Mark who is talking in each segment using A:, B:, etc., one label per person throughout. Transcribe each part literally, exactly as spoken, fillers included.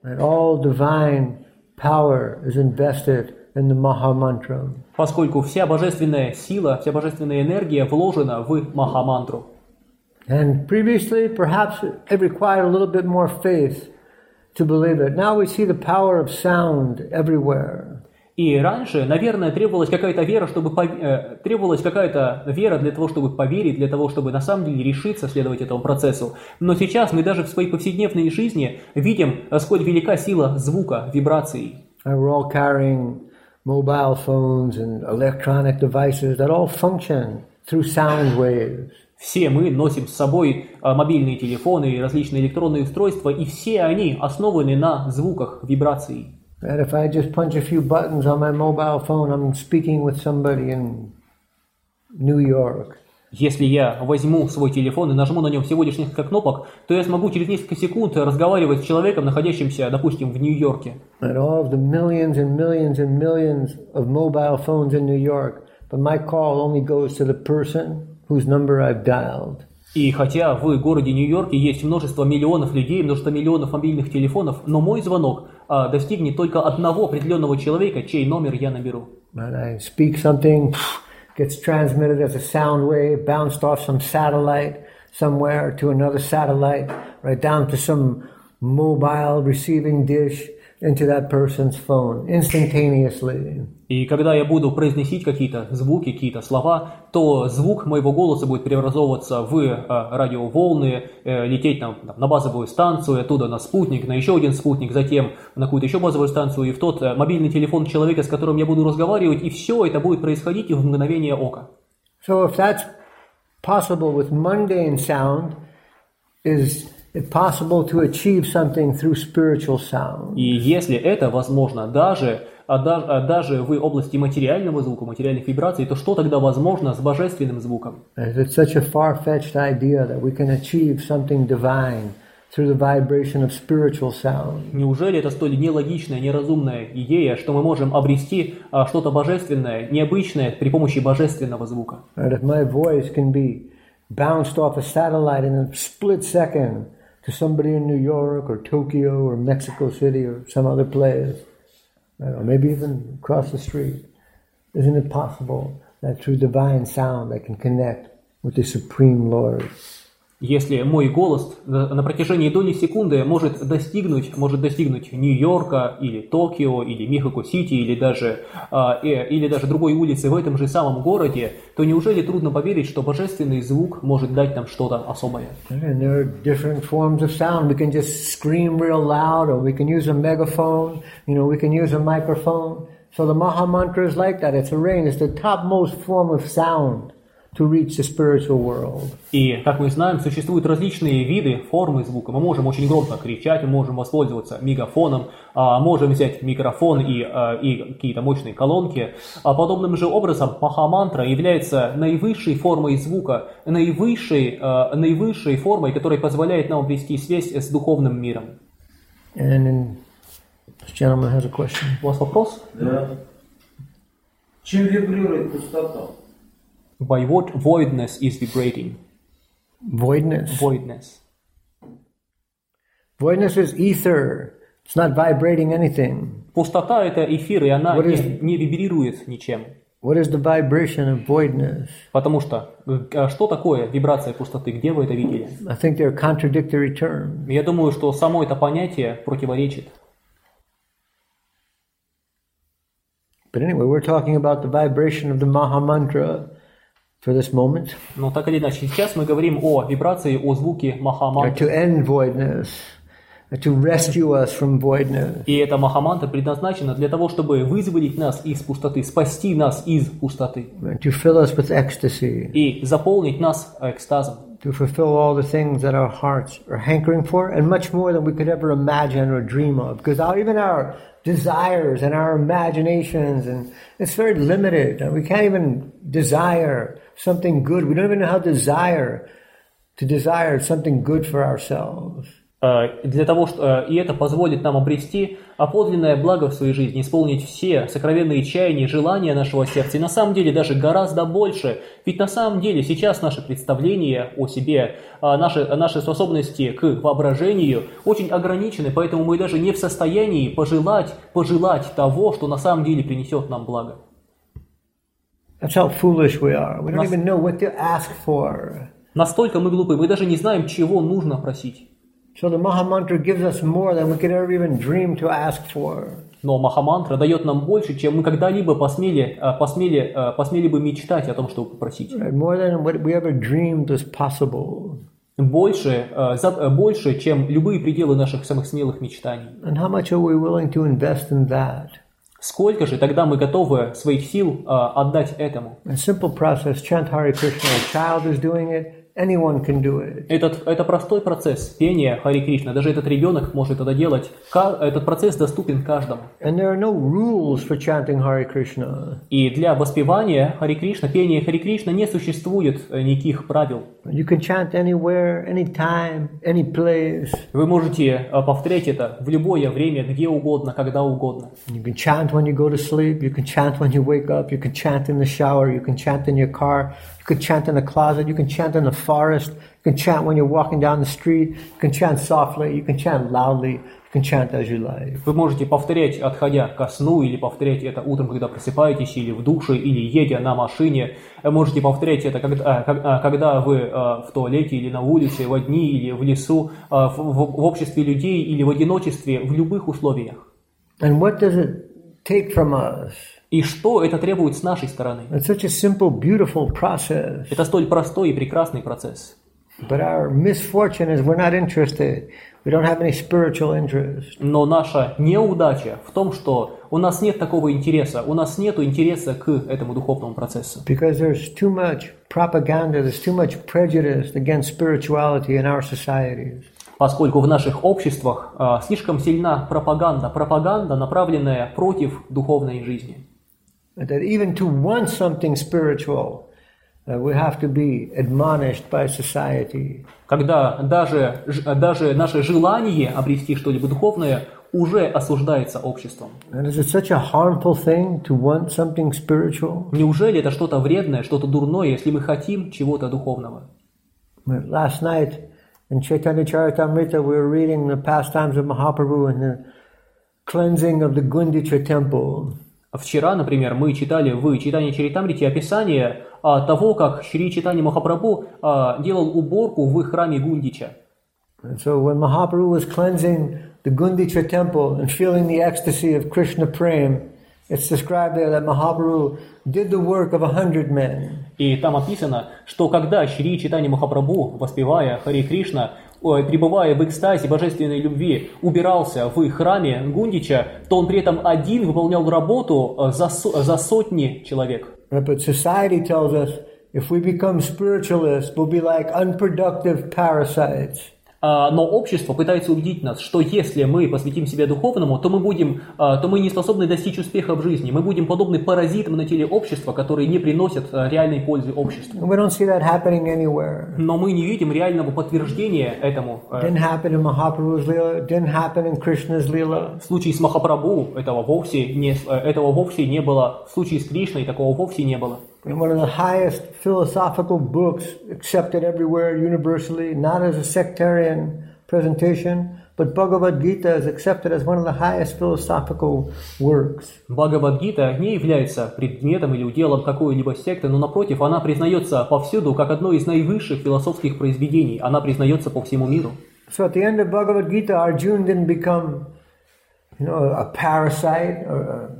A: And all divine power is invested in the Maha Mantra.
B: Поскольку вся божественная сила, вся божественная энергия вложена в Махамантру.
A: And previously, perhaps it required a little bit more faith to believe it. Now we see the power of sound everywhere.
B: И раньше, наверное, требовалась какая-то вера, чтобы э, требовалась какая-то вера для того, чтобы поверить, для того, чтобы на самом деле решиться следовать этому процессу. Но сейчас мы даже в своей повседневной жизни видим, сколь велика сила звука, вибраций.
A: We're all carrying mobile phones and electronic devices that all function through sound waves.
B: Все мы nосим с собой мобильные телефоны и различные электронные устройства, и все они основаны на звуках, вибраций.
A: And if I just punch a few buttons on my mobile phone, I'm speaking with somebody in New York.
B: Если я возьму свой телефон и нажму на нем всего лишь несколько кнопок, то я смогу через несколько секунд разговаривать с человеком, находящимся, допустим, в Нью-Йорке.
A: And all of the millions and millions and millions of mobile phones in New York, but my call only goes to the person whose number I've dialed.
B: И хотя в городе Нью-Йорке есть множество миллионов людей, множество миллионов мобильных телефонов, но мой звонок а, достигнет только одного определенного человека, чей номер я наберу.
A: And I speak something, gets transmitted as a sound wave, bounced off some satellite somewhere to another satellite, right down to some mobile receiving dish into that person's phone instantaneously.
B: И когда я буду произносить какие-то звуки, какие-то слова, то звук моего голоса будет преобразовываться в э, радиоволны, э, лететь на, на базовую станцию, оттуда на спутник, на еще один спутник, затем на какую-то еще базовую станцию и в тот э, мобильный телефон человека, с которым я буду разговаривать, и все это будет происходить в мгновение ока.
A: So if that's possible with mundane sound, is it possible to achieve something through spiritual sound?
B: И если это возможно даже, а даже, а даже в области материального звука, материальных вибраций, то что тогда возможно с божественным звуком?
A: It's such a far-fetched idea that we can achieve something divine through the vibration of spiritual sound.
B: Неужели это столь нелогичная, неразумная идея, что мы можем обрести а, что-то божественное, необычное при помощи божественного звука?
A: And if my voice can be bounced off a satellite in a split second to somebody in New York or Tokyo or Mexico City or some other place, I don't know, maybe even across the street, isn't it possible that through divine sound I can connect with the Supreme Lord?
B: Если мой голос на протяжении доли секунды может достигнуть, может достигнуть Нью-Йорка или Токио или Мехико-Сити или даже, э, или даже другой улицы в этом же самом городе, то неужели трудно поверить, что божественный звук может дать нам что-то особое?
A: And there are different forms of sound. We can just scream real loud, or we can use a megaphone. You know, we can use a microphone. So the Maha Mantra is like that. It's arranged. It's the topmost form of sound to reach the spiritual world.
B: И, как мы знаем, существуют различные виды, формы звука. Мы можем очень громко кричать, мы можем воспользоваться мегафоном, можем взять микрофон и, и какие-то мощные колонки. Подобным же образом Махамантра является наивысшей формой звука, наивысшей, наивысшей формой, которая позволяет нам обрести связь с духовным миром.
A: And in, this gentleman has a question.
B: У вас вопрос?
C: Да. Чем вибрирует пустота?
B: By what voidness is vibrating?
A: Voidness.
B: Voidness.
A: Voidness is ether. It's not vibrating anything.
B: Пустота — это эфир, и она
A: What
B: не,
A: is-
B: не вибрирует ничем.
A: What is the vibration of voidness?
B: Потому что э, что такое вибрация пустоты? Где вы это видели?
A: I think they're contradictory terms.
B: Я думаю, что само это понятие противоречит.
A: But anyway, we're talking about the vibration of the Maha Mantra for this moment.
B: Но так или иначе, сейчас мы говорим о вибрации, о звуке
A: Or
B: Махамантры.
A: to end voidness. Or to rescue us from voidness.
B: И эта Махамантра предназначена для того, чтобы вызволить нас из пустоты, спасти нас из пустоты
A: And to fill us with ecstasy.
B: и заполнить нас экстазом.
A: To fulfill all the things that our hearts are hankering for, and much more than we could ever imagine or dream of. Because our, even our desires and our imaginations, and it's very limited. And we can't even desire something good. We don't even know how to desire to desire something good for ourselves.
B: Для того, что, и это позволит нам обрести подлинное благо в своей жизни, исполнить все сокровенные чаяния, желания нашего сердца. И на самом деле даже гораздо больше. Ведь на самом деле сейчас наши представления о себе, наши, наши способности к воображению очень ограничены, поэтому мы даже не в состоянии пожелать, пожелать того, что на самом деле принесет нам благо.
A: That's how foolish we are. We don't even know what to ask for.
B: Настолько мы глупы, мы даже не знаем, чего нужно просить.
A: So the Mahamantra gives us more than we could ever even dream to ask for.
B: Но Махамантра дает нам больше, чем мы когда-либо посмели, посмели, посмели бы мечтать о том, чтобы попросить.
A: More than what we ever dreamed was possible.
B: Больше, больше, чем любые пределы наших самых смелых мечтаний.
A: And how much are we willing to invest in that?
B: Сколько же тогда мы готовы своих сил отдать этому?
A: A simple process, chant Hare Krishna. A child is doing it. Anyone can do it.
B: Этот, это простой процесс пения Харе Кришна. Даже этот ребенок может это делать. Этот процесс доступен каждому.
A: And there are no rules for chanting Hare Krishna.
B: И для воспевания Харе Кришна, пения Харе Кришна не существует никаких правил.
A: You can chant anywhere, anytime, any place.
B: Вы можете повторять это в любое время, где угодно, когда угодно.
A: You can chant when you go to sleep. You can chant when you wake up. You can chant in the shower. You can chant in your car. You can chant in the closet. You can chant in the forest. You can chant when you're walking down the street. You can chant softly. You can chant loudly. You can chant as you like.
B: Вы можете повторять, отходя ко сну, или повторять это утром, когда просыпаетесь, или в душе, или едя на машине. Можете повторять это, когда, когда вы в туалете, или на улице, в дни, или в лесу, в, в обществе людей, или в одиночестве, в любых условиях.
A: And what does it take from us?
B: И что это требует с нашей стороны?
A: It's such a simple, beautiful process.
B: Это столь простой и прекрасный процесс.
A: But our misfortune is we're not interested. We don't have any spiritual interest.
B: Но наша неудача в том, что у нас нет такого интереса, у нас нет интереса к этому духовному процессу.
A: Because there's too much propaganda, there's too much prejudice against spirituality in our societies.
B: Поскольку в наших обществах а, слишком сильна пропаганда, пропаганда, направленная против духовной жизни.
A: That even to want something spiritual, uh, we have to be admonished by society.
B: Когда даже, даже наше желание обрести что-либо духовное уже осуждается обществом.
A: And is it such a harmful thing to want something spiritual?
B: Неужели это что-то вредное, что-то дурное, если мы хотим чего-то духовного?
A: Last night in Chaitanya Charitamrita we were reading the pastimes of Mahaprabhu and the cleansing of the Gundicha temple.
B: Вчера, например, мы читали в Чайтанья Чаритамрите описание а, того, как Шри Чайтанья Махапрабху а, делал уборку в храме Гундича.
A: And so when Mahaprabhu was cleansing the Gundicha temple and feeling the ecstasy of Krishna Prem, it's described there that Mahaprabhu did the work of a hundred men.
B: И там описано, что когда Шри Чайтанья Махапрабху, воспевая Харе Кришна, пребывая в экстазе божественной любви, убирался в храме Гундича, то он при этом один выполнял работу за, за сотни человек.
A: But society tells us if we become spiritualists, we'll be like unproductive parasites.
B: Но общество пытается убедить нас, что если мы посвятим себя духовному, то мы будем, то мы не способны достичь успеха в жизни. Мы будем подобны паразитам на теле общества, которые не приносят реальной пользы обществу.
A: We don't see that happening anywhere.
B: Но мы не видим реального подтверждения этому.
A: Didn't happen in Mahaprabhu's Leela, didn't happen in Krishna's Leela.
B: В случае с Махапрабху этого вовсе не, этого вовсе не было. В случае с Кришной такого вовсе не было.
A: In one of the highest philosophical books accepted everywhere universally, not as a sectarian presentation, but Bhagavad Gita is accepted as one of the highest philosophical works.
B: Бхагавад-гита не является предметом или уделом какой-либо секты, но напротив, она признается повсюду как одно из наивысших философских произведений. Она признается по всему миру.
A: So at the end of Bhagavad Gita, Arjuna didn't become, you know, a parasite or a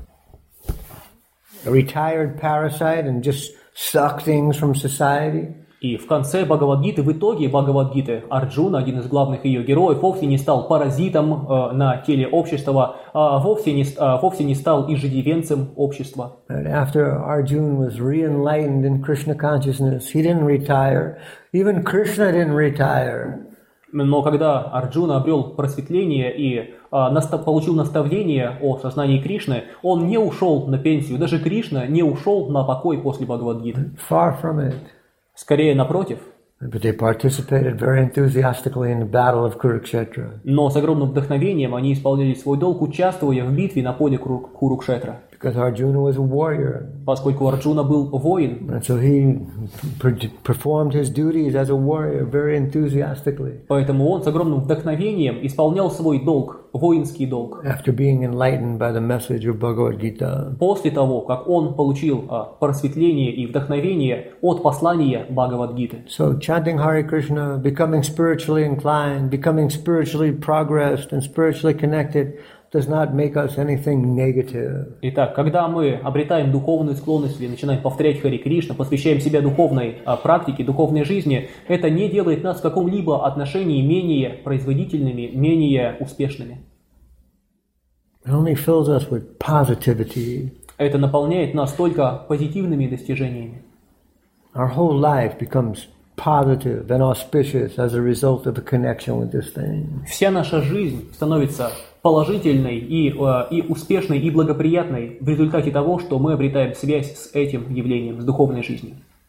A: a retired parasite and just suck things from society.
B: И в конце Бхагавад-гиты, в итоге Бхагавад-гиты, Арджуна, один из главных ее героев, вовсе не стал паразитом э, на теле общества, а вовсе не, а вовсе не стал иждивенцем общества.
A: And after Arjuna was re-enlightened in Krishna consciousness, he didn't retire. Even Krishna didn't retire.
B: Но когда Арджуна обрел просветление и а, настав, получил наставление о сознании Кришны, он не ушел на пенсию. Даже Кришна не ушел на покой после Бхагавад-гиты.
A: Far from it.
B: Скорее напротив.
A: But they participated very enthusiastically in the battle of Kurukshetra.
B: Но с огромным вдохновением они исполняли свой долг, участвуя в битве на поле Куру- Курукшетра.
A: Because Arjuna was a warrior.
B: Поскольку Арджуна был воин,
A: And so he per- performed his duties as a warrior very enthusiastically.
B: поэтому он с огромным вдохновением исполнял свой долг, воинский долг.
A: After being enlightened by the message of Bhagavad Gita.
B: После того, как он получил а, просветление и вдохновение от послания Бхагавад-гиты.
A: So chanting Hare Krishna, becoming spiritually inclined, becoming spiritually progressed and spiritually connected does not make us anything negative.
B: Итак, когда мы обретаем духовную склонность или начинаем повторять Хари Кришна, посвящаем себя духовной а, практике, духовной жизни, это не делает нас в каком-либо отношении менее производительными, менее успешными.
A: It only fills us with positivity.
B: Это наполняет нас только позитивными достижениями.
A: Our whole life becomes positive and auspicious as a result of a connection with this thing.
B: Вся наша жизнь становится положительной и, э, и успешной и благоприятной в результате того, что мы обретаем связь с этим явлением, с духовной жизнью.